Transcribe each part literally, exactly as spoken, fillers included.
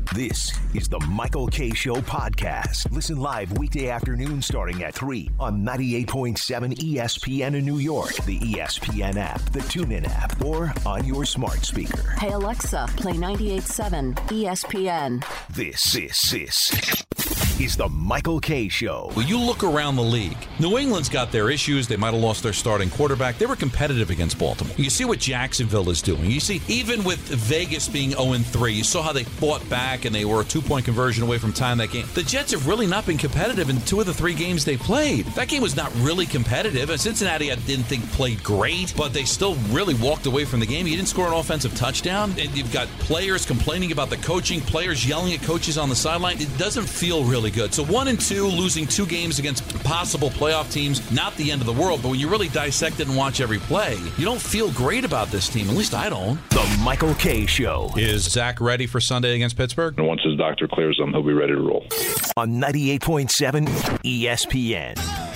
This is the Michael Kay Show podcast. Listen live weekday afternoon starting at three on ninety-eight point seven E S P N in New York, the E S P N app, the TuneIn app, or on your smart speaker. Hey, Alexa, play ninety-eight point seven E S P N. This, this, this is the Michael Kay Show. Well, you look around the league. New England's got their issues. They might have lost their starting quarterback. They were competitive against Baltimore. You see what Jacksonville is doing. You see, even with Vegas being oh and three, you saw how they fought back and they were a two-point conversion away from tying that game. The Jets have really not been competitive in two of the three games they played. That game was not really competitive. And Cincinnati, I didn't think played great, but they still really walked away from the game. You didn't score an offensive touchdown. And you've got players complaining about the coaching, players yelling at coaches on the sideline. It doesn't feel really good. So one and two, losing two games against possible playoff teams, not the end of the world. But when you really dissect it and watch every play, you don't feel great about this team. At least I don't. The Michael Kay Show. Is Zach ready for Sunday against Pittsburgh? And once his doctor clears him, he'll be ready to roll. On ninety-eight point seven E S P N.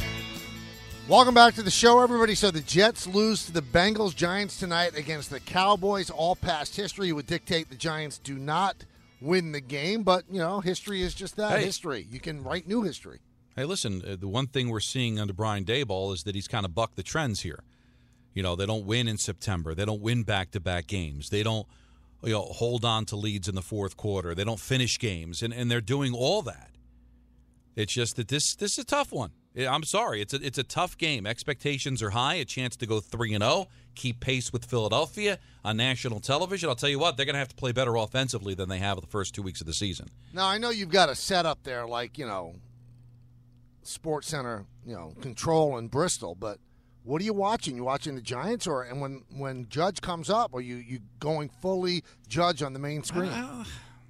Welcome back to the show, everybody. So the Jets lose to the Bengals. Giants tonight against the Cowboys. All past history would dictate the Giants do not win the game. But, you know, history is just that, hey. history. You can write new history. Hey, listen, uh, the one thing we're seeing under Brian Daboll is that he's kind of bucked the trends here. You know, they don't win in September. They don't win back-to-back games. They don't, you know, hold on to leads in the fourth quarter. They don't finish games, and, and they're doing all that. It's just that this this is a tough one. I'm sorry. It's a, it's a tough game. Expectations are high, a chance to go three and oh, keep pace with Philadelphia on national television. I'll tell you what, they're going to have to play better offensively than they have the first two weeks of the season. Now, I know you've got a setup there like, you know, Sports Center, you know, Control in Bristol, but what are you watching? You watching the Giants, or and when, when Judge comes up, are you, you going fully Judge on the main screen? Uh,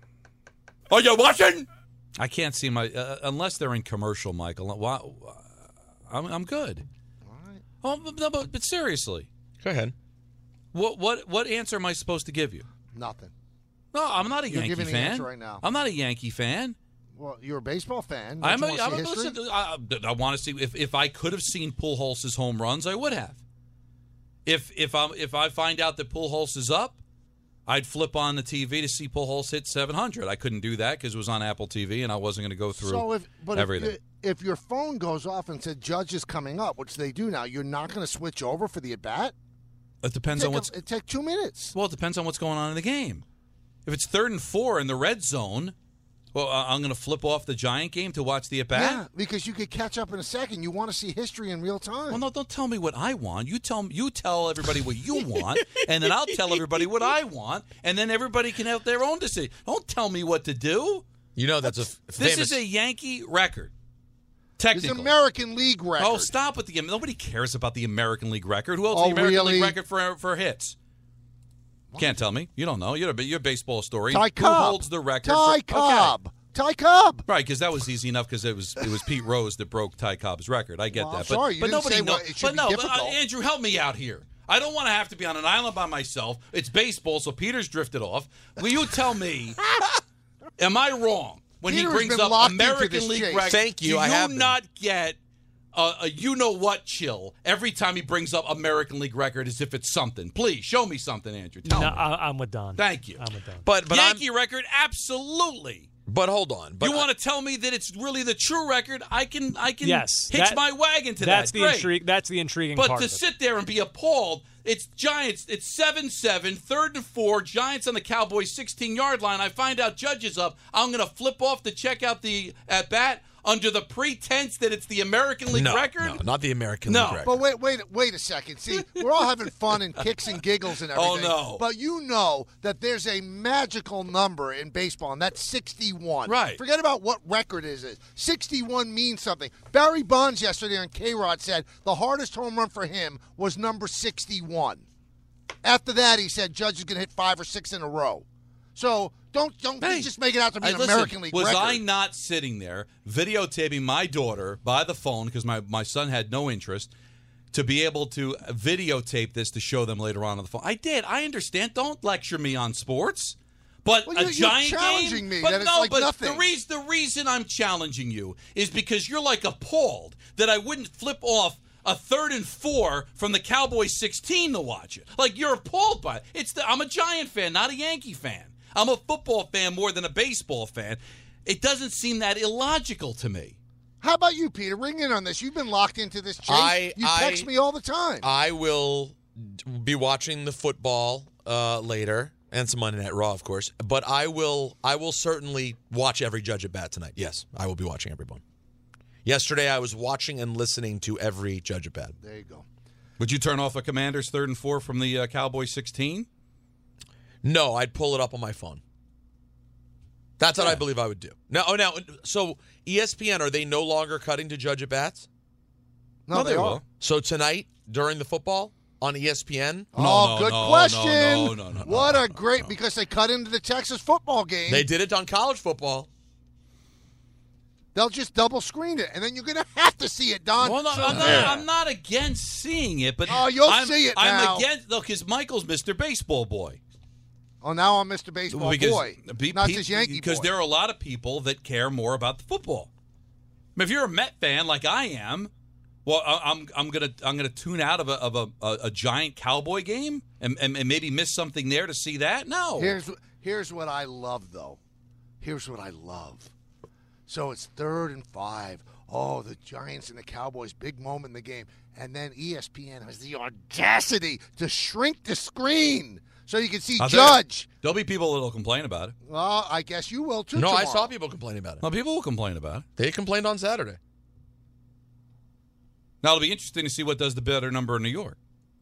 are you watching? I can't see my uh, unless they're in commercial, Michael. Well, I'm I'm good. All right. Oh, no, but, but seriously, go ahead. What what what answer am I supposed to give you? Nothing. No, I'm not a You're Yankee giving fan. an answer right now. I'm not a Yankee fan. Well, you're a baseball fan. Don't I'm you a, want to I'm see a history? listen, I, I want to see if, if I could have seen Pujols' home runs, I would have. If if I if I find out that Pujols is up, I'd flip on the T V to see Pujols hit seven hundred. I couldn't do that because it was on Apple T V, and I wasn't going to go through so if, but everything. If, if your phone goes off and said Judge is coming up, which they do now, you're not going to switch over for the at-bat? It depends it on what's. A, it take two minutes. Well, it depends on what's going on in the game. If it's third and four in the red zone, well, I'm going to flip off the Giant game to watch the at-bat? Yeah, because you could catch up in a second. You want to see history in real time. Well, no, don't tell me what I want. You tell you tell everybody what you want, and then I'll tell everybody what I want, and then everybody can have their own decision. Don't tell me what to do. You know that's a famous... This is a Yankee record. Technically. It's American League record. Oh, stop with the... Nobody cares about the American League record. Who else oh, is the American really? League record for, for hits? What? Can't tell me. You don't know. You're a, you're a baseball historian. Ty Who Cobb. holds the record? Ty for, Cobb. Okay. Ty Cobb. Right, because that was easy enough because it was it was Pete Rose that broke Ty Cobb's record. I get well, that. I'm but, sorry, you but didn't nobody say knows. what, it should but be no, difficult. But, uh, Andrew, help me out here. I don't want to have to be on an island by myself. It's baseball, so Peter's drifted off. Will you tell me, am I wrong when Peter he brings has been up locked into American this League chase. record? Thank you, Do I you have been. not get a, a you-know-what chill every time he brings up American League record as if it's something? Please, show me something, Andrew. Tell no, me. I, I'm with Don. Thank you. I'm with Don. But but Yankee I'm, record, absolutely. But hold on. But you want to tell me that it's really the true record? I can I can Yes, hitch that- my wagon to That's that. the Great. intrigue. That's the intriguing But part. to of it. sit there and be appalled, it's Giants. It's seven seven, third and four. Giants on the Cowboys' sixteen-yard line. I find out Judge is up. I'm going to flip off to check out the at bat under the pretense that it's the American League no, record. no, not the American No. League record. But wait, wait, wait a second. See, we're all having fun and kicks and giggles and Oh, everything. no. But you know that there's a magical number in baseball, and that's sixty-one. Right. Forget about what record is it. sixty-one means something. Barry Bonds yesterday on K-Rod said the hardest home run for him was number sixty-one. After that, he said Judge is going to hit five or six in a row. So don't don't Hey, just make it out to be Hey, an listen, American League was record. I not sitting there videotaping my daughter by the phone because my, my son had no interest to be able to videotape this to show them later on on the phone? I did. I understand. Don't lecture me on sports. But Well, a you're- you're giant challenging game? me But that it's no, like but nothing. the reason the reason I'm challenging you is because you're like appalled that I wouldn't flip off a third and four from the Cowboys sixteen to watch it. Like, you're appalled by it. It's the, I'm a Giant fan, not a Yankee fan. I'm a football fan more than a baseball fan. It doesn't seem that illogical to me. How about you, Peter? Ring in on this. You've been locked into this chase. I- you I- text me all the time. I will be watching the football uh, later, and some Monday Night Raw, of course. But I will, I will certainly watch every Judge at Bat tonight. Yes, I will be watching everyone. Yesterday, I was watching and listening to every Judge at Bat. There you go. Would you turn off a Commanders third and four from the uh, Cowboys sixteen? No, I'd pull it up on my phone. That's what Yeah. I believe I would do. Now, oh, now, so E S P N, are they no longer cutting to Judge at Bats? No, No, they, they are. will. So tonight, during the football on E S P N, No, oh, no, good no, question. no, no, no, no, what no, a no, great, no. because they cut into the Texas football game. they did it on college football. They'll just double screen it, and then you're going to have to see it, Don. Well, no, I'm, not, I'm not against seeing it, but Oh, you'll I'm, see it I'm now. against, look, because Michael's Mister Baseball Boy. Oh, now I'm Mister Baseball because, Boy, be- not pe- this Yankee Because boy. there are a lot of people that care more about the football. I mean, if you're a Met fan like I am, well, I- I'm I'm gonna I'm gonna tune out of a of a, a, a giant Cowboy game and, and and maybe miss something there to see that. No, Here's here's what I love, though. Here's what I love. So it's third and five. Oh, the Giants and the Cowboys, big moment in the game. And then E S P N has the audacity to shrink the screen so you can see I'll tell you, Judge. there'll be people that'll complain about it. Well, I guess you will, too, No, I tomorrow. saw people complaining about it. Well, people will complain about it. They complained on Saturday. Now it'll be interesting to see what does the better number in New York.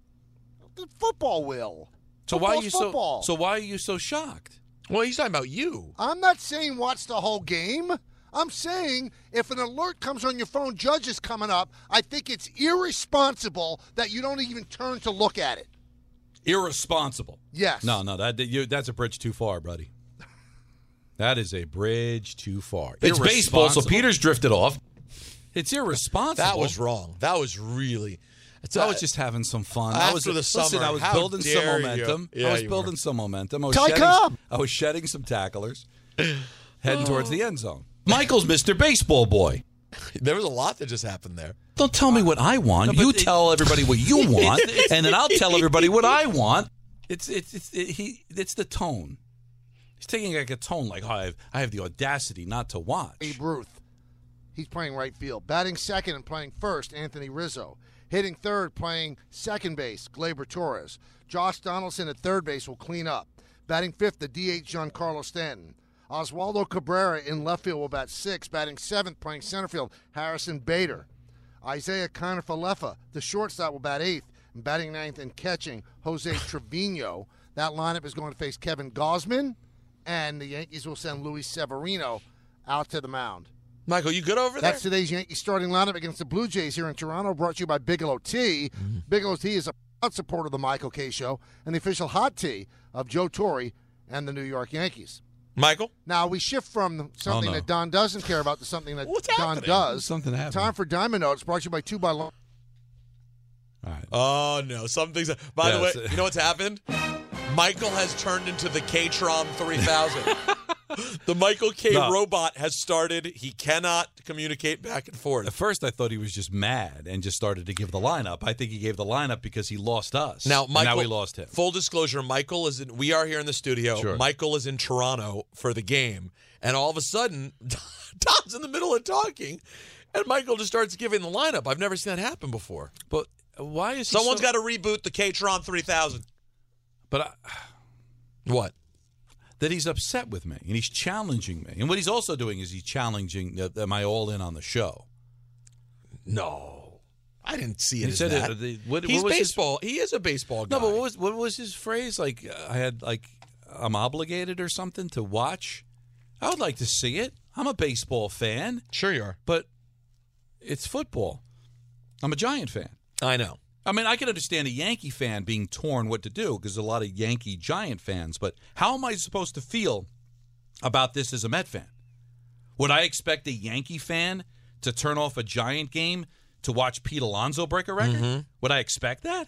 The football will. So why are Football's you football. so so why are you so shocked? Well, he's talking about you. I'm not saying watch the whole game. I'm saying if an alert comes on your phone, Judge is coming up, I think it's irresponsible that you don't even turn to look at it. Irresponsible. Yes. No, no, that you, that's a bridge too far, buddy. That is a bridge too far. It's baseball, so Irresponsible? Peter's drifted off. It's irresponsible. That was wrong. That was really. It's, I was just having some fun. I After was the listen, summer, I was how building some dare you. momentum. Yeah, I was you building were. some momentum. I was Ty shedding, Cobb. I was shedding some tacklers, heading towards the end zone. Michael's Mister Baseball Boy. There was a lot that just happened there. Don't tell me what I want. No, but you it- tell everybody what you want, and then I'll tell everybody what I want. It's it's it's it, he. It's the tone. He's taking like a tone like oh, I have I have the audacity not to watch. Babe Ruth. He's playing right field. Batting second and playing first, Anthony Rizzo. Hitting third, playing second base, Gleyber Torres. Josh Donaldson at third base will clean up. Batting fifth, the D H Giancarlo Stanton. Oswaldo Cabrera in left field will bat sixth. Batting seventh, playing center field, Harrison Bader. Isaiah Kiner-Falefa, the shortstop, will bat eighth. And batting ninth and catching, Jose Trevino. That lineup is going to face Kevin Gausman, and the Yankees will send Luis Severino out to the mound. Michael, you good over there? That's today's Yankees starting lineup against the Blue Jays here in Toronto, brought to you by Bigelow Tea. Mm-hmm. Bigelow Tea is a proud supporter of the Michael K. Show and the official hot tea of Joe Torre and the New York Yankees. Michael? Now, we shift from something Oh, no. that Don doesn't care about to something that What's Don happening? does. Something happened. Time for Diamond Notes, brought to you by Two by Long. All right. Oh, no. Some things. By Yeah, the way, it's- you know what's happened? Michael has turned into the K-Tron three thousand. The Michael K. No. robot has started. He cannot communicate back and At forth. first, I thought he was just mad and just started to give the lineup. I think he gave the lineup because he lost us. Now, And Michael, now we lost him. Full disclosure, Michael is in, we are here in the studio. Sure. Michael is in Toronto for the game. And all of a sudden, Don's in the middle of talking, and Michael just starts giving the lineup. I've never seen that happen before. But why is he Someone's so- got to reboot the K-Tron three thousand. But I, What? that he's upset with me and he's challenging me. And what he's also doing is he's challenging. Uh, am I all in on the show? No. I didn't see it He as said that. it, the- what- He's what was his- baseball. He is a baseball guy. No, but what was what was his phrase? Like uh, I had like I'm obligated or something to watch. I would like to see it. I'm a baseball fan, Sure you are. but it's football. I'm a Giant fan. I know. I mean, I can understand a Yankee fan being torn what to do because there's a lot of Yankee Giant fans, but how am I supposed to feel about this as a Met fan? Would I expect a Yankee fan to turn off a Giant game to watch Pete Alonso break a record? Mm-hmm. Would I expect that?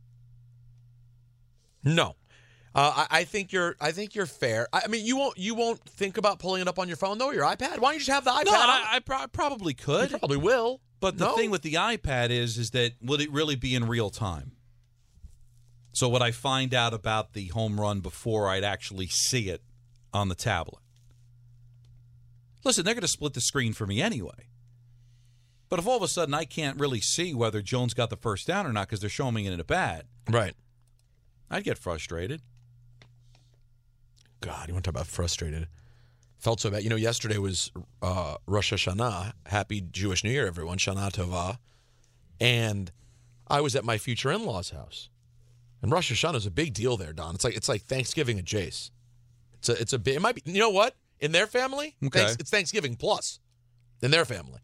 No. Uh, I, I think you're. I think you're fair. I, I mean, you won't. You won't think about pulling it up on your phone, though. Your iPad. Why don't you just have the iPad? No, on? I, I pro- probably could. You probably will. But the No. thing with the iPad is, is that would it really be in real time? So would I find out about the home run before I'd actually see it on the tablet. Listen, they're going to split the screen for me anyway. But if all of a sudden I can't really see whether Jones got the first down or not because they're showing me in a bat, right, I'd get frustrated. God, you want to talk about frustrated? Felt so bad. You know, yesterday was uh, Rosh Hashanah. Happy Jewish New Year, everyone. Shana Tova. And I was at my future in-laws' house. And Rosh Hashanah is a big deal there, Don. It's like it's like Thanksgiving at Jace. It's a it's a big. It might be. You know what? In their family, okay. thanks, it's Thanksgiving plus. In their family,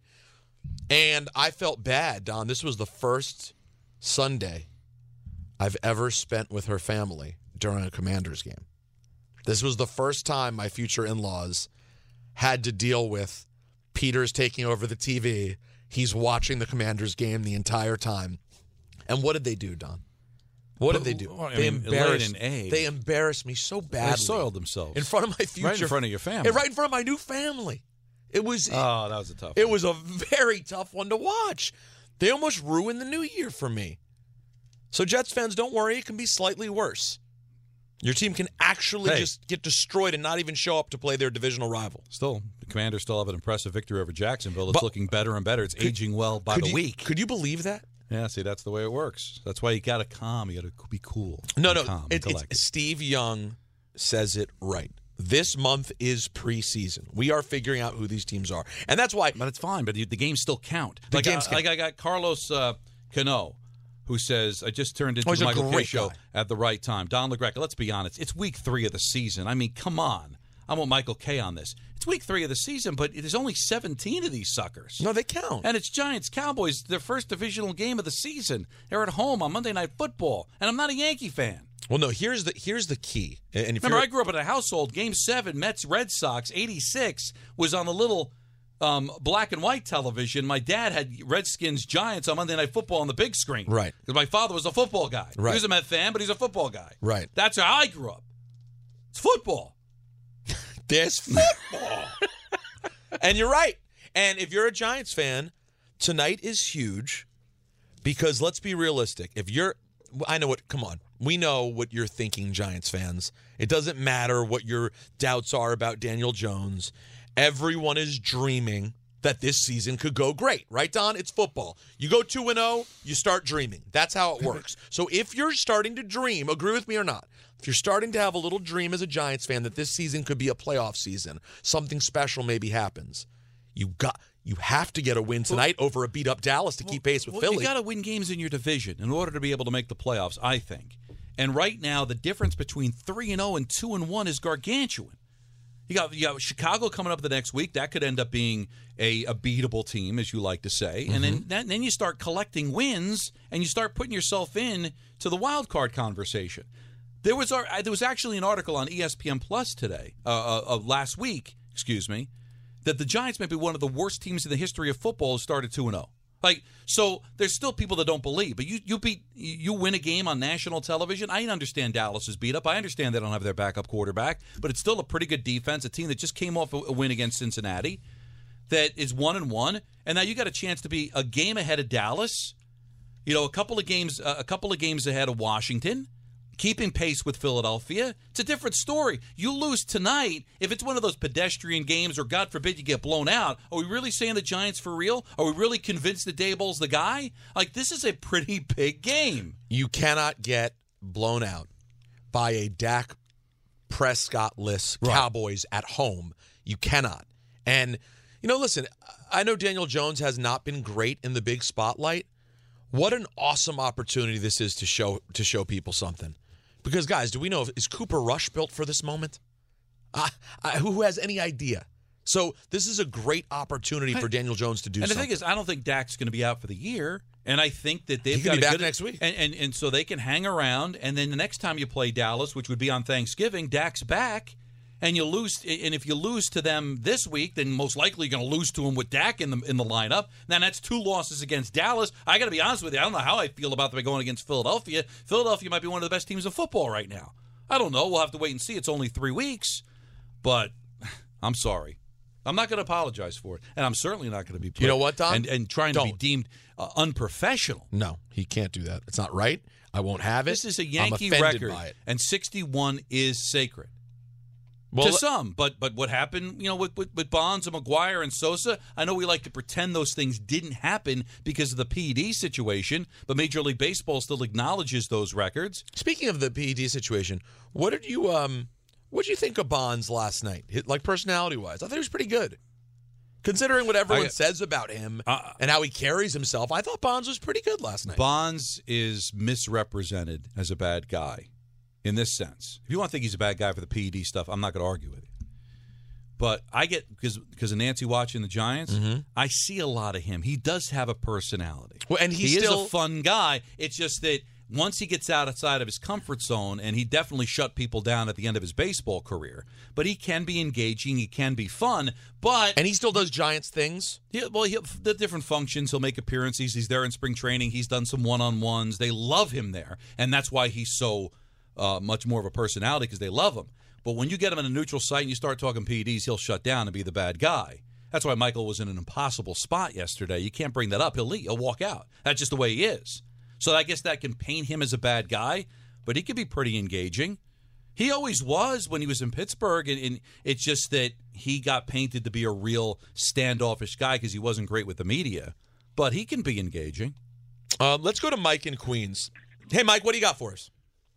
and I felt bad, Don. This was the first Sunday I've ever spent with her family during a Commanders game. This was the first time my future in-laws had to deal with Peter's taking over the T V. He's watching the Commanders game the entire time. And what did they do, Don? What did they do? Well, I they mean, embarrassed. laid an egg. They embarrassed me so badly. They soiled themselves in front of my future, right in front of your family, and right in front of my new family. It was. Oh, that was a tough. It one. was a very tough one to watch. They almost ruined the new year for me. So Jets fans, don't worry. It can be slightly worse. Your team can actually hey. just get destroyed and not even show up to play their divisional rival. Still, the Commanders still have an impressive victory over Jacksonville. It's But, looking better and better. It's could, aging well by the you, week. Could you believe that? Yeah, see, that's the way it works. That's why you got to calm. You got to be cool. No, be no. calm It, and it's, Steve Young says it right. This month is preseason. We are figuring out who these teams are. And that's why. But it's fine. But the, the games still count. The like, games I, count. Like I got Carlos uh, Cano, who says, I just turned into Oh, the he's a Michael K great show guy. at the right time. Don LaGreca, let's be honest. It's week three of the season. I mean, come on. I'm with Michael K on this. It's week three of the season, but there's only seventeen of these suckers. No, they count. And it's Giants-Cowboys, their first divisional game of the season. They're at home on Monday Night Football, and I'm not a Yankee fan. Well, no, here's the here's the key. And if Remember, you're, I grew up in a household. Game seven, Mets-Red Sox, eighty-six, was on the little um, black and white television. My dad had Redskins-Giants on Monday Night Football on the big screen. Right. Because my father was a football guy. Right. He was a Met fan, but he's a football guy. Right. That's how I grew up. It's football. There's football. And you're right. And if you're a Giants fan, tonight is huge because let's be realistic. If you're, I know what, come on. We know what you're thinking, Giants fans. It doesn't matter what your doubts are about Daniel Jones. Everyone is dreaming that this season could go great. Right, Don? It's football. You go two and oh, you start dreaming. That's how it works. So if you're starting to dream, agree with me or not, if you're starting to have a little dream as a Giants fan that this season could be a playoff season, something special maybe happens, you got you have to get a win tonight well, over a beat-up Dallas to well, keep pace with well, Philly. You got to win games in your division in order to be able to make the playoffs, I think. And right now, the difference between three and oh and two and one is gargantuan. You got you got Chicago coming up the next week. That could end up being a, a beatable team, as you like to say. Mm-hmm. And then that, then you start collecting wins, and you start putting yourself in to the wild card conversation. There was our, there was actually an article on E S P N Plus today, uh, uh, last week, excuse me, that the Giants may be one of the worst teams in the history of football who started two and oh. Like, so there's still people that don't believe, but you you beat you win a game on national television. I understand Dallas is beat up. I understand they don't have their backup quarterback, but it's still a pretty good defense. A team that just came off a win against Cincinnati, that is one and one, and now you got a chance to be a game ahead of Dallas. You know, a couple of games, uh, a couple of games ahead of Washington. Keeping pace with Philadelphia. It's a different story. You lose tonight, if it's one of those pedestrian games or, God forbid, you get blown out, are we really saying the Giants for real? Are we really convinced that Daboll's the guy? Like, this is a pretty big game. You cannot get blown out by a Dak Prescott-less right. Cowboys at home. You cannot. And, you know, listen, I know Daniel Jones has not been great in the big spotlight. What an awesome opportunity this is to show to show people something. Because, guys, do we know, is Cooper Rush built for this moment? Uh, uh, who has any idea? So this is a great opportunity for Daniel Jones to do and something. And the thing is, I don't think Dak's going to be out for the year. And I think that they've he got could be a back good, next week. And, and, and so they can hang around. And then the next time you play Dallas, which would be on Thanksgiving, Dak's back. And you lose, and if you lose to them this week, then most likely you're going to lose to them with Dak in the in the lineup. Then that's two losses against Dallas. I got to be honest with you, I don't know how I feel about them going against Philadelphia. Philadelphia might be one of the best teams in football right now. I don't know. We'll have to wait and see. It's only three weeks, but I'm sorry. I'm not going to apologize for it, and I'm certainly not going to be. Put you know what, Don? And, and trying don't. to be deemed uh, unprofessional. No, he can't do that. It's not right. I won't have it. This is a Yankee I'm offended record, by it. and sixty-one is sacred. Well, to some, but but what happened, you know, with, with, with Bonds and McGuire and Sosa, I know we like to pretend those things didn't happen because of the P E D situation, but Major League Baseball still acknowledges those records. Speaking of the P E D situation, what did you um what did you think of Bonds last night? Like personality-wise, I thought he was pretty good. Considering what everyone I, says about him uh, and how he carries himself, I thought Bonds was pretty good last night. Bonds is misrepresented as a bad guy. In this sense, if you want to think he's a bad guy for the P E D stuff, I'm not going to argue with you. But I get, because because of Nancy watching the Giants, mm-hmm. I see a lot of him. He does have a personality. Well, and he's he still... is a fun guy. It's just that once he gets outside of his comfort zone, and he definitely shut people down at the end of his baseball career, but he can be engaging, he can be fun, but... And he still does Giants things? He, well, he, the different functions, he'll make appearances, he's there in spring training, he's done some one-on-ones, they love him there, and that's why he's so... Uh, much more of a personality because they love him. But when you get him in a neutral site and you start talking P E Ds, he'll shut down and be the bad guy. That's why Michael was in an impossible spot yesterday. You can't bring that up. He'll leave. He'll walk out. That's just the way he is. So I guess that can paint him as a bad guy, but he could be pretty engaging. He always was when he was in Pittsburgh, and, and it's just that he got painted to be a real standoffish guy because he wasn't great with the media. But he can be engaging. Uh, let's go to Mike in Queens. Hey, Mike, what do you got for us?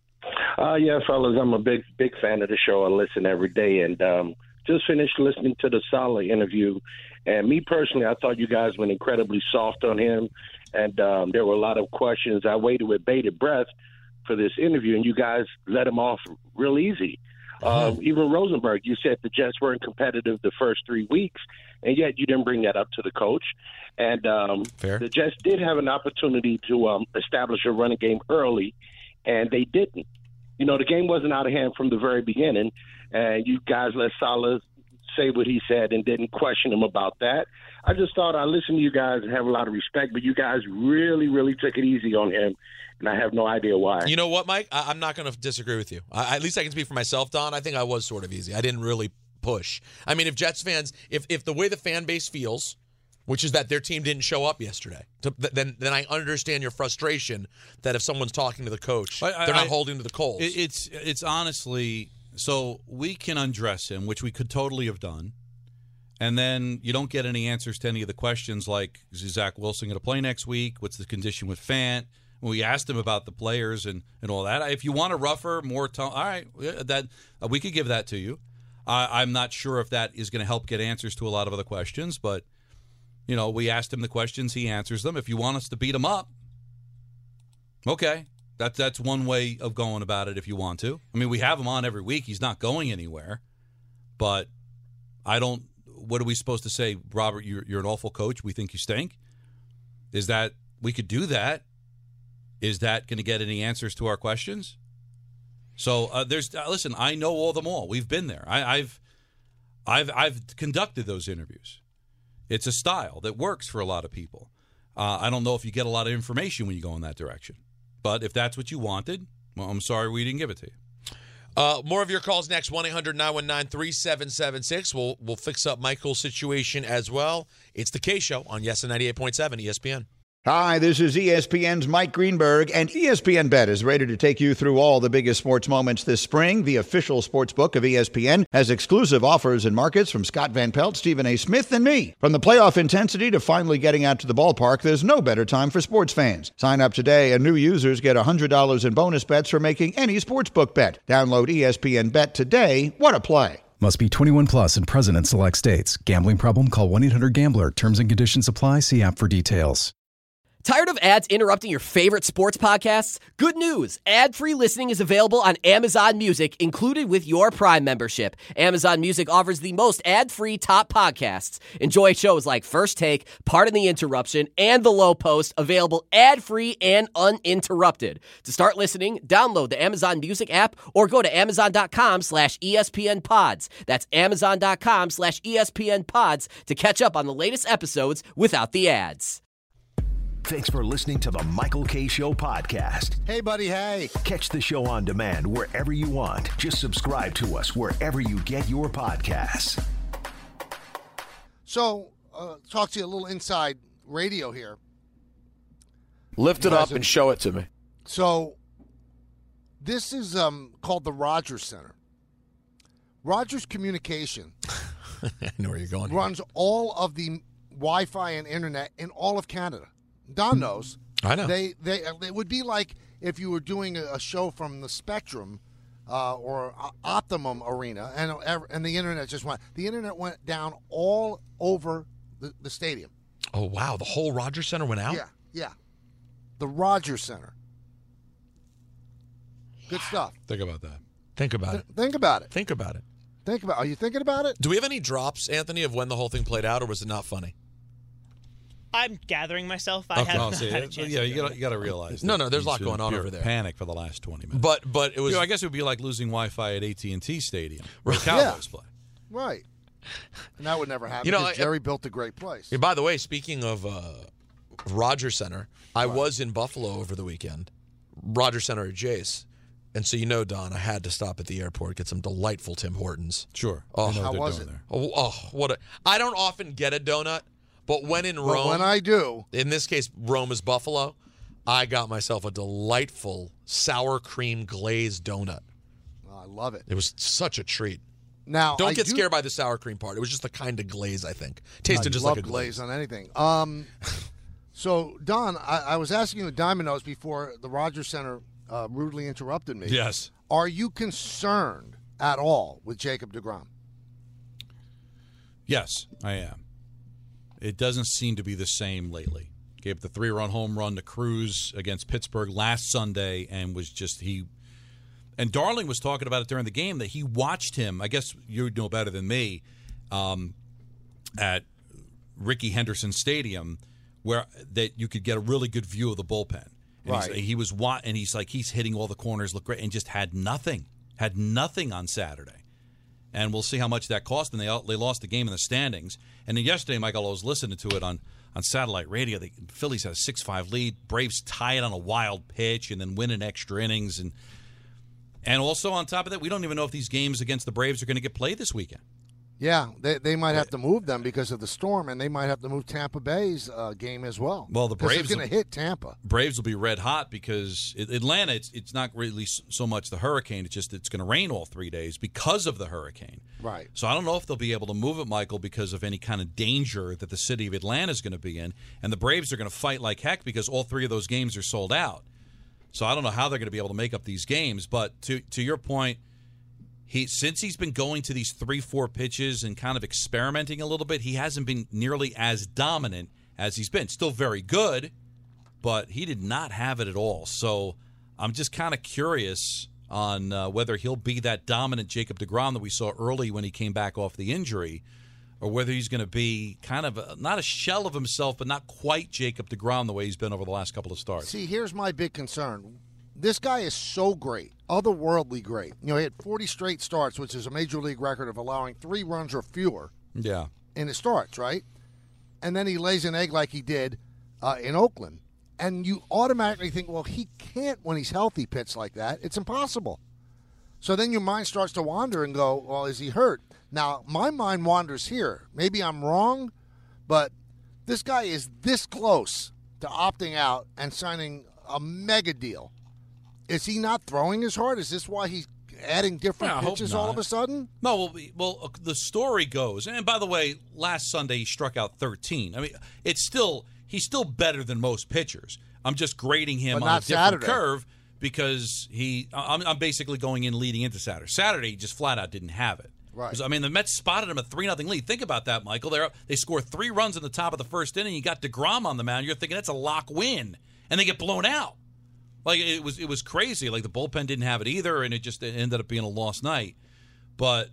Uh, yeah, fellas, I'm a big, big fan of the show. I listen every day, and um, just finished listening to the Saleh interview. And me personally, I thought you guys went incredibly soft on him, and um, there were a lot of questions. I waited with bated breath for this interview, and you guys let him off real easy. Mm-hmm. Um, even Rosenberg, you said the Jets weren't competitive the first three weeks, and yet you didn't bring that up to the coach. And um, Fair. The Jets did have an opportunity to um, establish a running game early, and they didn't. You know, the game wasn't out of hand from the very beginning, and you guys let Saleh say what he said and didn't question him about that. I just thought I listened to you guys and have a lot of respect, but you guys really, really took it easy on him, and I have no idea why. You know what, Mike? I- I'm not going to disagree with you. I- at least I can speak for myself, Don. I think I was sort of easy. I didn't really push. I mean, if Jets fans, if if the way the fan base feels, which is that their team didn't show up yesterday, to, then then I understand your frustration that if someone's talking to the coach, I, I, they're not I, holding to the coals. It's it's honestly, so we can undress him, which we could totally have done, and then you don't get any answers to any of the questions like, is Zach Wilson going to play next week? What's the condition with Fant? When we asked him about the players and, and all that. If you want a rougher, more tone, all right, that uh, we could give that to you. Uh, I'm not sure if that is going to help get answers to a lot of other questions, but you know, we asked him the questions, he answers them. If you want us to beat him up, okay. That's that's one way of going about it if you want to. I mean, we have him on every week. He's not going anywhere. But I don't – what are we supposed to say? Robert, you're, you're an awful coach. We think you stink? Is that – we could do that. Is that going to get any answers to our questions? So uh, there's uh, – listen, I know all them all. We've been there. I, I've I've I've conducted those interviews. It's a style that works for a lot of people. Uh, I don't know if you get a lot of information when you go in that direction. But if that's what you wanted, well, I'm sorry we didn't give it to you. Uh, more of your calls next, one eight hundred nine one nine three seven seven six. We'll, we'll fix up Michael's situation as well. It's the K Show on Yes and ninety-eight point seven E S P N. Hi, this is E S P N's Mike Greenberg, and E S P N Bet is ready to take you through all the biggest sports moments this spring. The official sports book of E S P N has exclusive offers and markets from Scott Van Pelt, Stephen A. Smith, and me. From the playoff intensity to finally getting out to the ballpark, there's no better time for sports fans. Sign up today, and new users get one hundred dollars in bonus bets for making any sportsbook bet. Download E S P N Bet today. What a play. Must be twenty-one plus and present in select states. Gambling problem? Call one eight hundred gambler. Terms and conditions apply. See app for details. Tired of ads interrupting your favorite sports podcasts? Good news. Ad-free listening is available on Amazon Music, included with your Prime membership. Amazon Music offers the most ad-free top podcasts. Enjoy shows like First Take, Pardon the Interruption, and The Low Post, available ad-free and uninterrupted. To start listening, download the Amazon Music app or go to amazon.com slash ESPN pods. That's amazon.com slash ESPN pods to catch up on the latest episodes without the ads. Thanks for listening to the Michael K. Show podcast. Hey, buddy, hey. Catch the show on demand wherever you want. Just subscribe to us wherever you get your podcasts. So, uh, talk to you a little inside radio here. Lift it up and show it to me. So, this is um, called the Rogers Center, Rogers Communication I know where you're going. runs all of the Wi-Fi and internet in all of Canada. Don knows. I know. They they it would be like if you were doing a, a show from the Spectrum uh, or uh, Optimum Arena, and and the internet just went. The internet went down all over the, the stadium. Oh wow, the whole Rogers Center went out. Yeah, yeah. The Rogers Center. Good stuff. Think about that. Think about Th- it. Think about it. Think about it. Think about. Are you thinking about it? Do we have any drops, Anthony, of when the whole thing played out, or was it not funny? I'm gathering myself. I Okay. have Oh, not see, had a it- chance. yeah, to you do got it. you got to realize. No, that no, there's a lot he's going in on pure over there. Panic for the last twenty minutes. But but it was. You know, I guess it would be like losing Wi-Fi at A T and T Stadium where the Yeah. Cowboys play. Right. And that would never happen. You know, because I- Jerry built a great place. Yeah, by the way, speaking of uh, Rogers Center, I was in Buffalo over the weekend. Rogers Center at Jace. And so you know, Don, I had to stop at the airport, get some delightful Tim Hortons. Sure. Oh, I know what how they're was doing it? there. Oh, oh, what a! I don't often get a donut, but when in But Rome, when I do, in this case, Rome is Buffalo, I got myself a delightful sour cream glazed donut. oh, I love it. It was such a treat. Now, Don't I get do- scared by the sour cream part. It was just the kind of glaze, I think. Tasted I just love like a glaze. glaze on anything. Um, so Don, I, I was asking you the Domino's before the Rogers Center uh, rudely interrupted me. Yes. Are you concerned at all with Jacob deGrom? Yes, I am. It doesn't seem to be the same lately. Gave the three-run home run to Cruz against Pittsburgh last Sunday, and was just he. And Darling was talking about it during the game that he watched him. I guess you know better than me. Um, at Rickey Henderson Stadium, where that you could get a really good view of the bullpen. And Right. he's, he was wa- and he's like he's hitting all the corners, look great, and just had nothing, had nothing on Saturday. And we'll see how much that cost. And they they lost the game in the standings. And then yesterday, Michael, I was listening to it on, on satellite radio. The Phillies had a six five lead. Braves tie it on a wild pitch and then win in extra innings. And and also on top of that, we don't even know if these games against the Braves are going to get played this weekend. Yeah, they they might have to move them because of the storm, and they might have to move Tampa Bay's uh, game as well. Well, the 'Cause Braves it's going to hit Tampa. Braves will be red hot because it, Atlanta, it's it's not really so much the hurricane. It's just it's going to rain all three days because of the hurricane. Right. So I don't know if they'll be able to move it, Michael, because of any kind of danger that the city of Atlanta is going to be in. And the Braves are going to fight like heck because all three of those games are sold out. So I don't know how they're going to be able to make up these games. But to to your point, he since he's been going to these three, four pitches and kind of experimenting a little bit, he hasn't been nearly as dominant as he's been. Still very good, but he did not have it at all. So I'm just kind of curious on uh, whether he'll be that dominant Jacob deGrom that we saw early when he came back off the injury, or whether he's going to be kind of a, not a shell of himself, but not quite Jacob deGrom the way he's been over the last couple of starts. See, here's my big concern. This guy is so great, otherworldly great. You know, he had forty straight starts, which is a major league record of allowing three runs or fewer Yeah. in his starts, right? And then he lays an egg like he did uh, in Oakland. And you automatically think, well, he can't, when he's healthy, pitch like that. It's impossible. So then your mind starts to wander and go, well, is he hurt? Now, my mind wanders here. Maybe I'm wrong, but this guy is this close to opting out and signing a mega deal. Is he not throwing as hard? Is this why he's adding different Yeah, I hope pitches all not. of a sudden? No, well, we- well, uh, the story goes, and by the way, last Sunday he struck out thirteen. I mean, it's still he's still better than most pitchers. I'm just grading him But on a not different Saturday. curve because he. I'm, I'm basically going in leading into Saturday. Saturday, he just flat out didn't have it. Right. I mean, the Mets spotted him a three nothing lead. Think about that, Michael. They they score three runs in the top of the first inning. You got deGrom on the mound. You're thinking that's a lock win, and they get blown out. Like it was, it was crazy. Like the bullpen didn't have it either, and it just it ended up being a lost night. But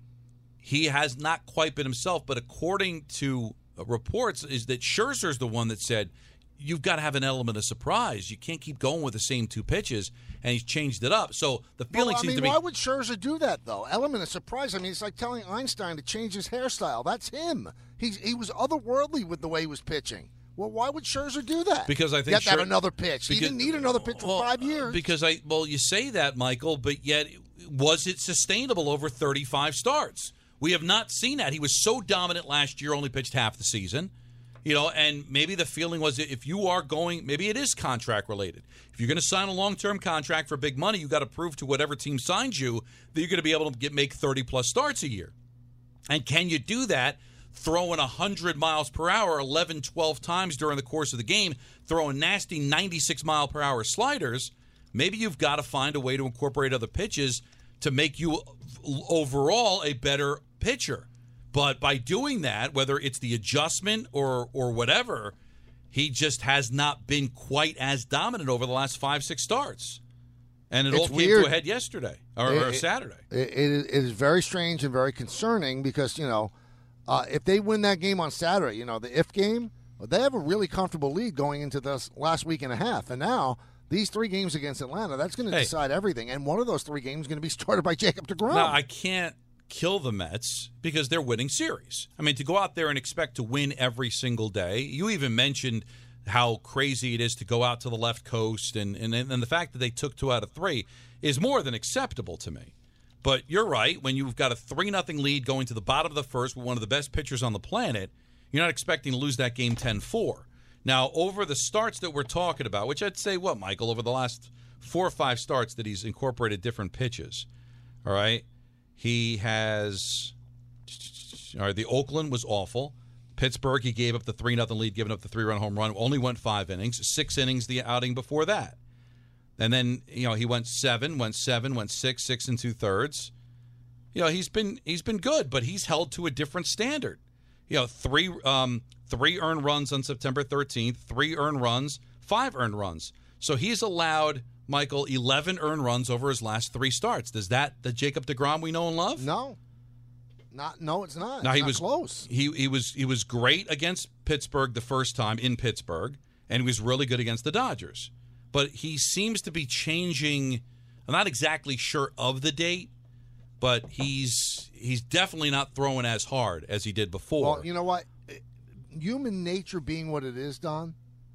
he has not quite been himself. But according to reports, is that Scherzer's the one that said you've got to have an element of surprise. You can't keep going with the same two pitches, and he's changed it up. So the feeling Well, I seems mean, to be. why would Scherzer do that, though? Element of surprise. I mean, it's like telling Einstein to change his hairstyle. That's him. He's, he was otherworldly with the way he was pitching. Well, why would Scherzer do that? Because I think you have to have Scher- another pitch. he because- didn't need another pitch for well, five years. Because I well, you say that, Michael, but yet was it sustainable over thirty-five starts? We have not seen that. He was so dominant last year, only pitched half the season. You know, and maybe the feeling was that if you are going, maybe it is contract related. If you're going to sign a long-term contract for big money, you got to prove to whatever team signs you that you're going to be able to get make thirty-plus starts a year. And can you do that throwing one hundred miles per hour eleven, twelve times during the course of the game, throwing nasty ninety-six mile per hour sliders? Maybe you've got to find a way to incorporate other pitches to make you overall a better pitcher. But by doing that, whether it's the adjustment or or whatever, he just has not been quite as dominant over the last five, six starts. And it It's all came weird. to a head yesterday or, It- or it- Saturday. It, it, is- it is very strange and very concerning because, you know, uh, if they win that game on Saturday, you know, the if game, they have a really comfortable lead going into this last week and a half. And now these three games against Atlanta, that's going to Hey. decide everything. And one of those three games is going to be started by Jacob deGrom. Now, I can't kill the Mets because they're winning series. I mean, to go out there and expect to win every single day. You even mentioned how crazy it is to go out to the left coast, and, and, and the fact that they took two out of three is more than acceptable to me. But you're right. When you've got a three nothing lead going to the bottom of the first with one of the best pitchers on the planet, you're not expecting to lose that game ten four. Now, over the starts that we're talking about, which I'd say, what, Michael, over the last four or five starts that he's incorporated different pitches, all right? He has – all right, the Oakland was awful. Pittsburgh, he gave up the three nothing lead, giving up the three-run home run, only went five innings, six innings the outing before that. And then, you know, he went seven, went seven, went six, six and two-thirds. You know, he's been he's been good, but he's held to a different standard. You know, three um, three earned runs on September thirteenth, three earned runs, five earned runs. So he's allowed, Michael, eleven earned runs over his last three starts. Is that the Jacob deGrom we know and love? No. Not, no, it's not. No, It's he not was close. He he was he was great against Pittsburgh the first time in Pittsburgh, and he was really good against the Dodgers. But he seems to be changing. I'm not exactly sure of the date, but he's he's definitely not throwing as hard as he did before. Well, you know what? Human nature being what it is, Don,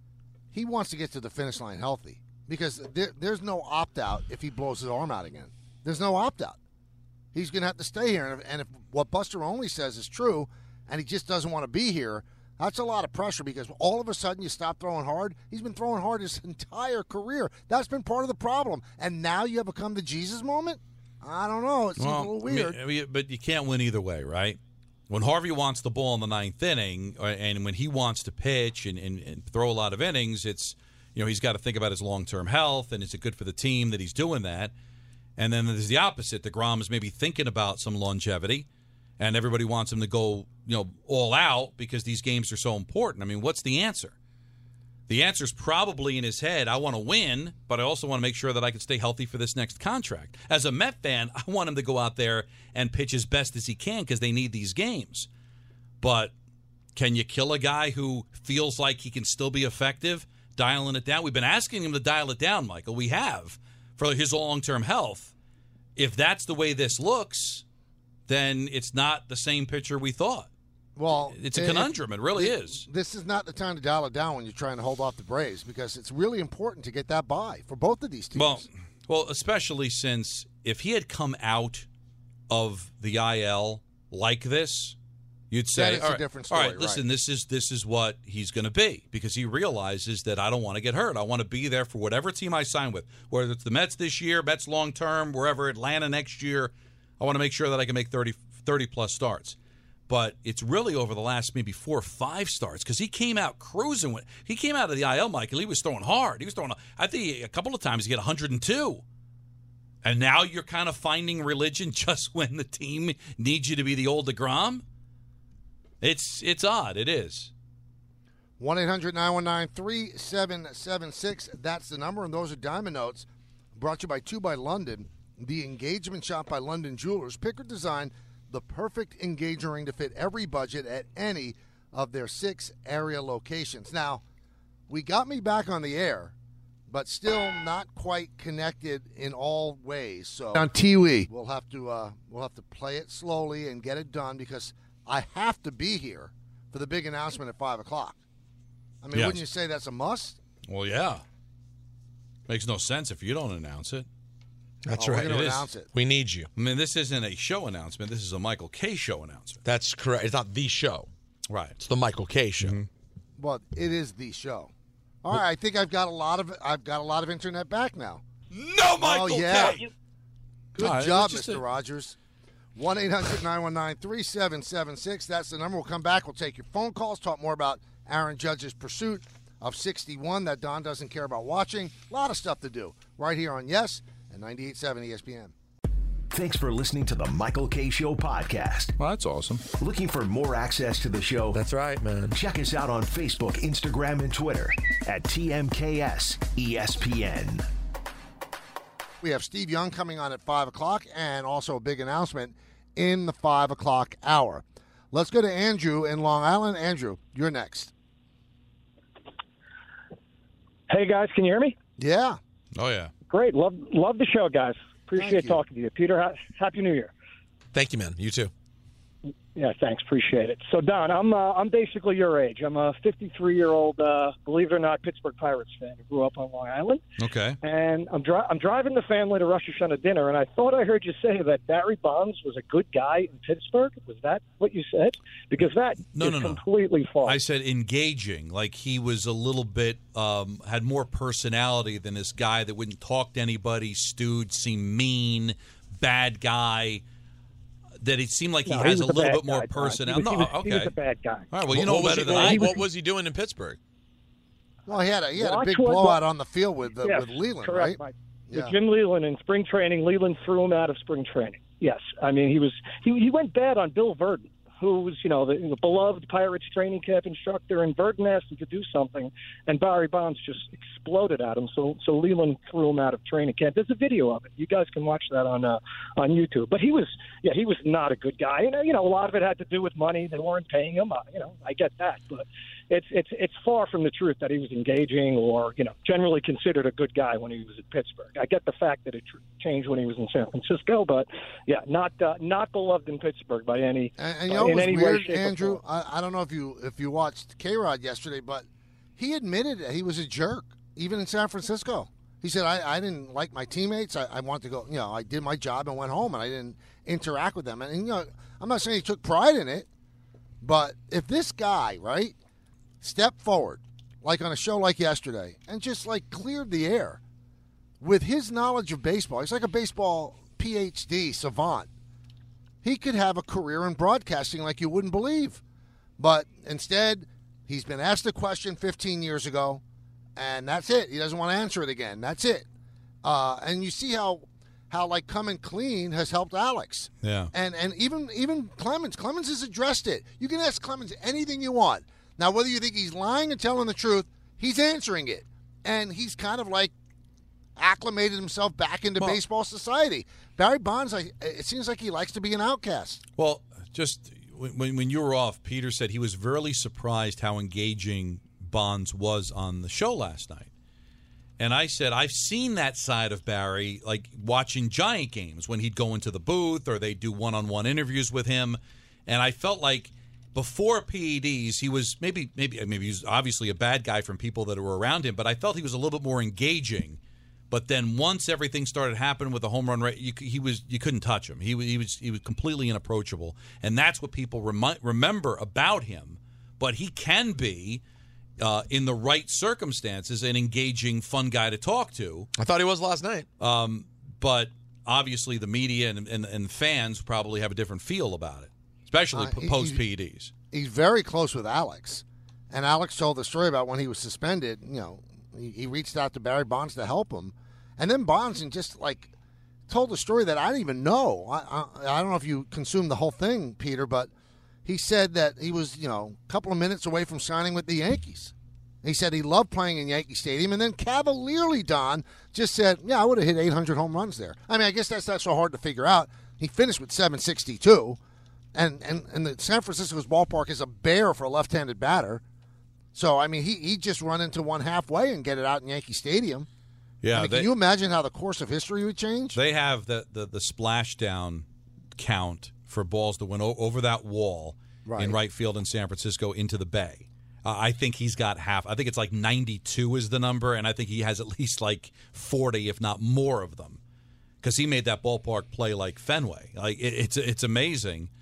he wants to get to the finish line healthy because there, there's no opt-out if he blows his arm out again. There's no opt-out. He's going to have to stay here. And if, and if what Buster Olney says is true and he just doesn't want to be here, that's a lot of pressure because all of a sudden you stop throwing hard. He's been throwing hard his entire career. That's been part of the problem. And now you have become the Jesus moment? I don't know. It seems Well, a little weird. I mean, but you can't win either way, right? When Harvey wants the ball in the ninth inning, or- and when he wants to pitch and, and, and throw a lot of innings, it's, you know, he's got to think about his long-term health, and is it good for the team that he's doing that? And then there's the opposite. DeGrom is maybe thinking about some longevity, and everybody wants him to go, you know, all out because these games are so important. I mean, what's the answer? The answer is probably in his head, I want to win, but I also want to make sure that I can stay healthy for this next contract. As a Met fan, I want him to go out there and pitch as best as he can because they need these games. But can you kill a guy who feels like he can still be effective, dialing it down? We've been asking him to dial it down, Michael. We have, for his long-term health. If that's the way this looks, then it's not the same pitcher we thought. Well, It's a it- conundrum. It really it- is. This is not the time to dial it down when you're trying to hold off the Braves because it's really important to get that bye for both of these teams. Well, well, especially since if he had come out of the I L like this, you'd say, Then it's a all right, different all story, right, listen, right. this is this is what he's going to be because he realizes that I don't want to get hurt. I want to be there for whatever team I sign with, whether it's the Mets this year, Mets long term, wherever, Atlanta next year. I want to make sure that I can make thirty, thirty plus starts. But it's really over the last maybe four or five starts because he came out cruising. When, he came out of the I L, Michael. He was throwing hard. He was throwing, I think, a couple of times he hit one hundred two. And now you're kind of finding religion just when the team needs you to be the old DeGrom? It's, it's odd. It is. one eight hundred nine one nine three seven seven six. That's the number, and those are Diamond Notes. Brought to you by Two by London, the engagement shop by London Jewelers. Picker designed the perfect engagement ring to fit every budget at any of their six area locations. Now, we got me back on the air, but still not quite connected in all ways. So on T V, we'll have to uh, we'll have to play it slowly and get it done because I have to be here for the big announcement at five o'clock. I mean, Yes. wouldn't you say that's a must? Well, yeah. Makes no sense if you don't announce it. That's Oh, we're right. gonna It is. announce it. We need you. I mean, this isn't a show announcement. This is a Michael K. show announcement. That's correct. It's not the show. Right. It's the Michael K. show. Well, it is the show. All right, I think I've got a lot of I've got a lot of internet back now. No, Michael. Oh yeah. K. Good All right, job, let's just Mister say- Rogers. one eight hundred nine one nine three seven seven six. That's the number. We'll come back. We'll take your phone calls, talk more about Aaron Judge's pursuit of sixty-one that Don doesn't care about watching. A lot of stuff to do right here on Yes and ninety-eight point seven E S P N. Thanks for listening to the Michael K. Show podcast. Well, that's awesome. Looking for more access to the show? That's right, man. Check us out on Facebook, Instagram, and Twitter at T M K S E S P N. We have Steve Young coming on at five o'clock and also a big announcement in the five o'clock hour. Let's go to Andrew in Long Island. Andrew, you're next. Hey, guys, can you hear me? Yeah. Oh, yeah. Great. Love love the show, guys. Appreciate you. talking to you. Peter, ha- Happy New Year. Thank you, man. You too. Yeah, thanks. Appreciate it. So, Don, I'm uh, I'm basically your age. I'm a fifty-three-year-old, uh, believe it or not, Pittsburgh Pirates fan who grew up on Long Island. Okay. And I'm, dri- I'm driving the family to Rosh Hashanah dinner, and I thought I heard you say that Barry Bonds was a good guy in Pittsburgh. Was that what you said? Because that No, is no, no. completely false. I said engaging, like he was a little bit, um, had more personality than this guy that wouldn't talk to anybody, stewed, seemed mean, bad guy. That it seemed like he No, has was a little bad bit more guy, Don. personality. He was, No, he was, okay. he was a bad guy. All right, well, you What- know what was better he, than what, I. what was he doing in Pittsburgh? Well, he had a, he had a Watch big what- blowout on the field with uh, Yes, with Leland, correct, right? Mike. Yeah. With Jim Leland in spring training, Leland threw him out of spring training. Yes, I mean he was he he went bad on Bill Verdon, who was you know the, the beloved Pirates training camp instructor, and Verdon asked him to do something, and Barry Bonds just exploded at him. So so Leland threw him out of training camp. There's a video of it. You guys can watch that on uh, on YouTube. But he was yeah he was not a good guy, and uh, you know a lot of it had to do with money. They weren't paying him. Uh, you know I get that, but. It's it's it's far from the truth that he was engaging or you know generally considered a good guy when he was at Pittsburgh. I get the fact that it tr- changed when he was in San Francisco, but yeah, not uh, not beloved in Pittsburgh by any And, and you uh, know in what's any weird, way, shape, or Andrew? form. I, I don't know if you if you watched K-Rod yesterday, but he admitted that he was a jerk, even in San Francisco. He said, I, I didn't like my teammates. I, I wanted to go, you know, I did my job and went home, and I didn't interact with them. And, and you know, I'm not saying he took pride in it, but if this guy, right, stepped forward, like on a show like yesterday, and just like cleared the air with his knowledge of baseball, he's like a baseball P H D savant. He could have a career in broadcasting like you wouldn't believe. But instead, he's been asked a question fifteen years ago, and that's it. He doesn't want to answer it again. That's it. Uh, and you see how, how like coming clean has helped Alex. Yeah. And and even even Clemens. Clemens has addressed it. You can ask Clemens anything you want. Now, whether you think he's lying or telling the truth, he's answering it. And he's kind of like acclimated himself back into Well- baseball society. Barry Bonds, I, it seems like he likes to be an outcast. Well, just when, when you were off, Peter said he was really surprised how engaging Bonds was on the show last night. And I said, I've seen that side of Barry, like watching Giant games when he'd go into the booth or they'd do one-on-one interviews with him. And I felt like before P E Ds, he was maybe, maybe, maybe he was obviously a bad guy from people that were around him, but I felt he was a little bit more engaging. But then once everything started happening with the home run rate, you, he was you couldn't touch him. He was he was he was completely unapproachable, and that's what people remi- remember about him. But he can be, uh, in the right circumstances, an engaging, fun guy to talk to. I thought he was last night. Um, but obviously, the media and, and and fans probably have a different feel about it, especially Uh, he- post P E Ds. He's very close with Alex. And Alex told the story about when he was suspended, you know, he, he reached out to Barry Bonds to help him. And then Bonds and just, like, told a story that I didn't even know. I, I, I don't know if you consumed the whole thing, Peter, but he said that he was, you know, a couple of minutes away from signing with the Yankees. He said he loved playing in Yankee Stadium. And then cavalierly, Don, just said, yeah, I would have hit eight hundred home runs there. I mean, I guess that's not so hard to figure out. He finished with seven sixty-two. And, and, and the San Francisco's ballpark is a bear for a left-handed batter. So, I mean, he he just run into one halfway and get it out in Yankee Stadium. Yeah, I mean, they- can you imagine how the course of history would change? They have the, the, the splashdown count for balls that went o- over that wall Right. in right field in San Francisco into the Bay. Uh, I think he's got half. I think it's like ninety-two is the number, and I think he has at least like forty, if not more, of them, because he made that ballpark play like Fenway. Like it, it's it's amazing.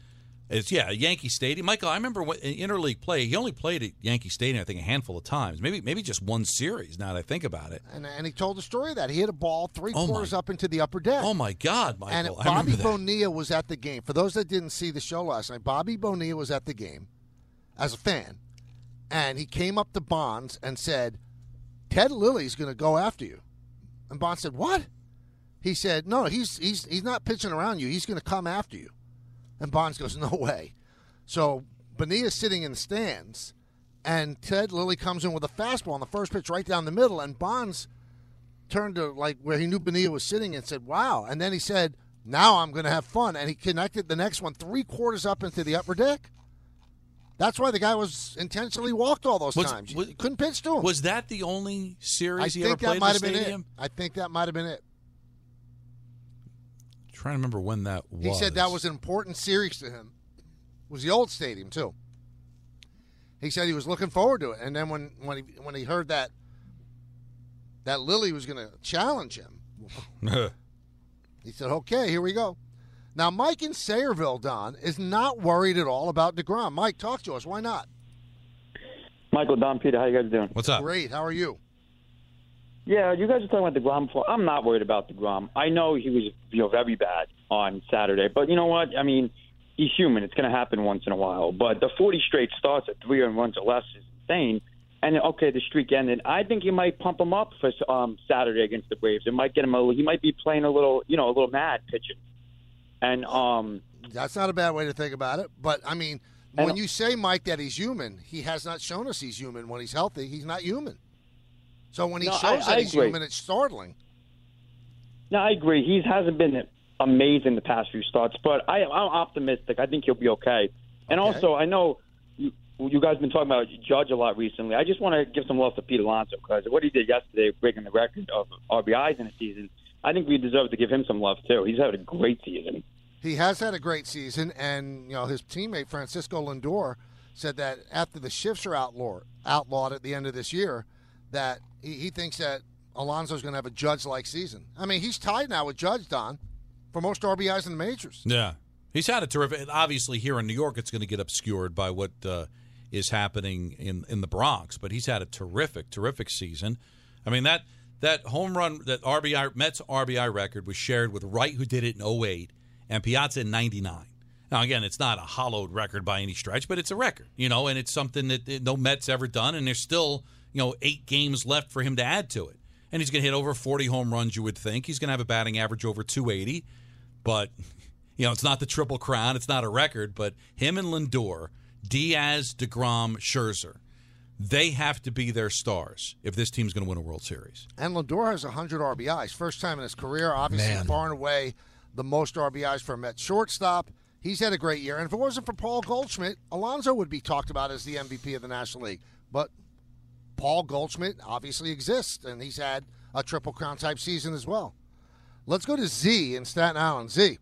It's, yeah, Yankee Stadium. Michael, I remember what, in interleague play, he only played at Yankee Stadium, I think, a handful of times. Maybe maybe just one series, now that I think about it. And, and he told the story of that. He hit a ball three Oh, quarters my- up into the upper deck. Oh, my God, Michael. And I Bobby remember that. Bonilla was at the game. For those that didn't see the show last night, Bobby Bonilla was at the game as a fan. And he came up to Bonds and said, Ted Lilly's going to go after you. And Bonds said, what? He said, no, he's he's he's not pitching around you. He's going to come after you. And Bonds goes, no way. So Bonilla's sitting in the stands, and Ted Lilly comes in with a fastball on the first pitch right down the middle, and Bonds turned to like where he knew Bonilla was sitting and said, wow. And then he said, now I'm going to have fun. And he connected the next one three quarters up into the upper deck. That's why the guy was intentionally walked all those Was- times. You was- couldn't pitch to him. Was that the only I series he think ever played that in might the have been it. stadium? I think that might have been it. Trying to remember when that was. He said that was an important series to him. It was the old stadium too. He said he was looking forward to it, and then when when he when he heard that that Lilly was going to challenge him, he said, "Okay, here we go." Now, Mike in Sayreville, Don, is not worried at all about DeGrom. Mike, talk to us. Why not? Michael, Don, Peter, how you guys doing? What's up? Great. How are you? Yeah, you guys are talking about DeGrom before. I'm not worried about DeGrom. I know he was, you know, very bad on Saturday, but you know what? I mean, he's human. It's going to happen once in a while. But the forty straight starts at three earned runs or less is insane. And okay, the streak ended. I think he might pump him up for um, Saturday against the Braves. It might get him a. He might be playing a little, you know, a little mad pitching. And um, that's not a bad way to think about it. But I mean, And- when you say, Mike, that he's human, he has not shown us he's human. When he's healthy, he's not human. So when he No, shows I- that I he's agree. human, it's startling. No, I agree. He hasn't been amazing the past few starts, but I, I'm optimistic. I think he'll be okay. And Okay. also, I know you, you guys have been talking about Judge a lot recently. I just want to give some love to Pete Alonso because what he did yesterday, breaking the record of R B Is in a season, I think we deserve to give him some love too. He's had a great season. He has had a great season, and you know his teammate Francisco Lindor said that after the shifts are outlawed, outlawed at the end of this year, that he, he thinks that Alonso's going to have a Judge-like season. I mean, he's tied now with Judge, Don, for most R B Is in the majors. Yeah. He's had a terrific. Obviously, here in New York, it's going to get obscured by what uh, is happening in, in the Bronx. But he's had a terrific, terrific season. I mean that that home run, that R B I Mets R B I record was shared with Wright, who did it in oh eight, and Piazza in ninety-nine. Now, again, it's not a hollowed record by any stretch, but it's a record, you know, and it's something that uh, no Met's ever done, and there's still, you know, eight games left for him to add to it. And he's going to hit over forty home runs, you would think. He's going to have a batting average over two eighty. But, you know, it's not the Triple Crown. It's not a record. But him and Lindor, Diaz, DeGrom, Scherzer, they have to be their stars if this team's going to win a World Series. And Lindor has one hundred R B Is. First time in his career, obviously Man. far and away the most R B Is for a Mets shortstop. He's had a great year. And if it wasn't for Paul Goldschmidt, Alonso would be talked about as the M V P of the National League. But Paul Goldschmidt obviously exists, and he's had a Triple Crown type season as well. Let's go to Z in Staten Island. Z.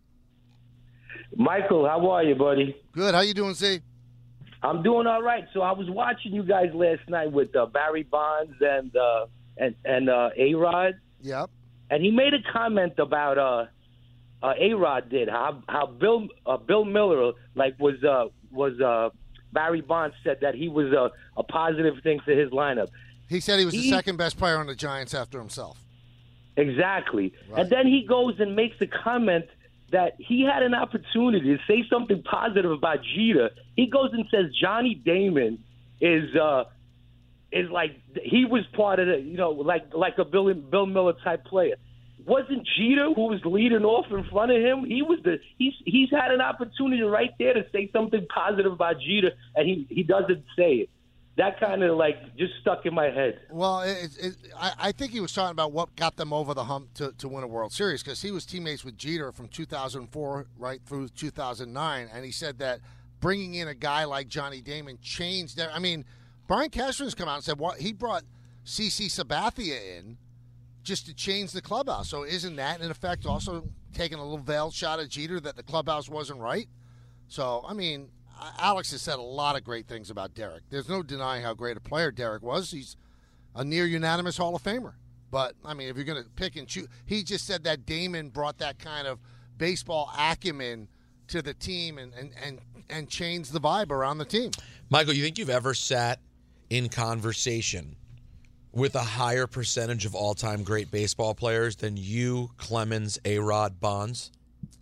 Michael, how are you, buddy? Good. How you doing, Z? I'm doing all right. So I was watching you guys last night with uh, Barry Bonds and uh, and and uh, A-Rod. Yep. And he made a comment about uh, uh, A-Rod did how how Bill uh, Bill Miller like was uh, was uh, Barry Bonds said that he was a, a positive thing for his lineup. He said he was the He- second best player on the Giants after himself. Exactly. Right. And then he goes and makes a comment that he had an opportunity to say something positive about Jeter. He goes and says Johnny Damon is uh, is like he was part of the, you know, like like a Bill Bill Miller type player. Wasn't Jeter who was leading off in front of him? He was the he's he's had an opportunity right there to say something positive about Jeter, and he he doesn't say it. That kind of like just stuck in my head. Well, it, it, I, I think he was talking about what got them over the hump to, to win a World Series because he was teammates with Jeter from two thousand four right through two thousand nine, and he said that bringing in a guy like Johnny Damon changed their. I mean, Brian Cashman's come out and said what he brought C C Sabathia in just to change the clubhouse. So isn't that in effect also taking a little veiled shot at Jeter that the clubhouse wasn't right? So I mean. Alex has said a lot of great things about Derek. There's no denying how great a player Derek was. He's a near unanimous Hall of Famer. But, I mean, if you're going to pick and choose, he just said that Damon brought that kind of baseball acumen to the team and, and, and, and change the vibe around the team. Michael, you think you've ever sat in conversation with a higher percentage of all-time great baseball players than you, Clemens, A-Rod, Bonds?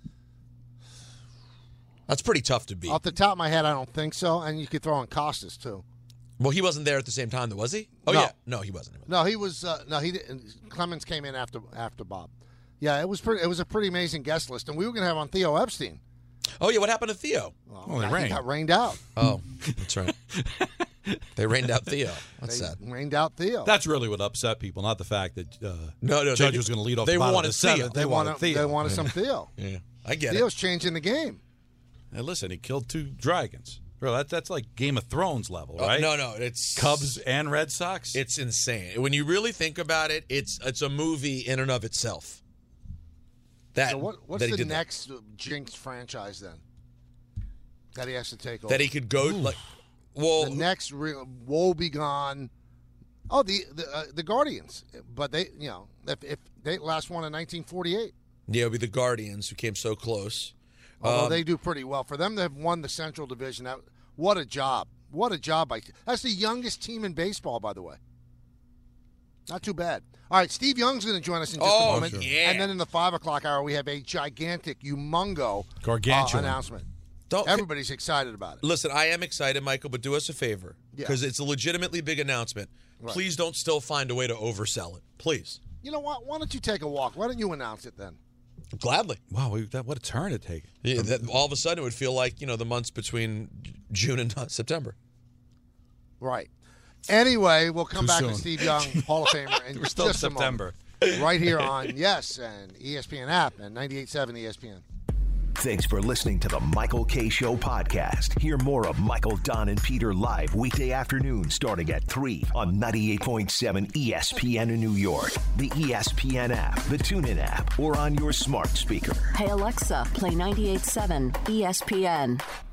That's pretty tough to beat. Off the top of my head, I don't think so. And you could throw in Costas, too. Well, he wasn't there at the same time, though, was he? Oh, No. yeah. No, he wasn't. No, he was. Uh, no, he didn't. Clemens came in after after Bob. Yeah, it was pretty. It was a pretty amazing guest list, and we were going to have on Theo Epstein. Oh, yeah, what happened to Theo? Well, Oh, they he rained. got rained out. Oh, that's right. They rained out Theo. That's They sad. rained out Theo. That's really what upset people, not the fact that uh, No, no, Judge they- was going to lead off they the bottom wanted of the seventh. Theo. They, They wanted wanted. Theo. They wanted some Theo. Yeah, I get Theo's it. changing the game. Hey, listen, he killed two dragons. Bro, that, that's like Game of Thrones level, Oh, right? no, no, it's Cubs and Red Sox? It's insane. When you really think about it, it's it's a movie in and of itself. That So what, what's that he the did that. next Jinx franchise then that he has to take over? That he could go like, well, the next real woe begone. Oh, the the, uh, the Guardians, but they you know if, if they last won in nineteen forty-eight. yeah, it'd be the Guardians who came so close. Although Um, they do pretty well for them to have won the Central Division. That, what a job! What a job! By that's the youngest team in baseball, by the way. Not too bad. All right, Steve Young's going to join us in just Oh, a moment, sure. yeah. and then in the five o'clock hour we have a gigantic, humongo uh, Gargantuan. announcement. Don't- Everybody's excited about it. Listen, I am excited, Michael, but do us a favor Yeah. because it's a legitimately big announcement. Right. Please don't still find a way to oversell it. Please, You know what? Why don't you take a walk? Why don't you announce it then? gladly. Wow, we, that, what a turn it taken. Yeah, that, all of a sudden, it would feel like you know the months between June and uh, September. Right. Anyway, we'll come Too back soon. to Steve Young, Hall of Famer, in We're still in just a moment. September. Right here on Yes and E S P N app and ninety-eight point seven E S P N. Thanks for listening to the Michael K. Show podcast. Hear more of Michael, Don, and Peter live weekday afternoon starting at three on ninety-eight point seven E S P N in New York, the E S P N app, the TuneIn app, or on your smart speaker. Hey Alexa, play ninety-eight point seven E S P N.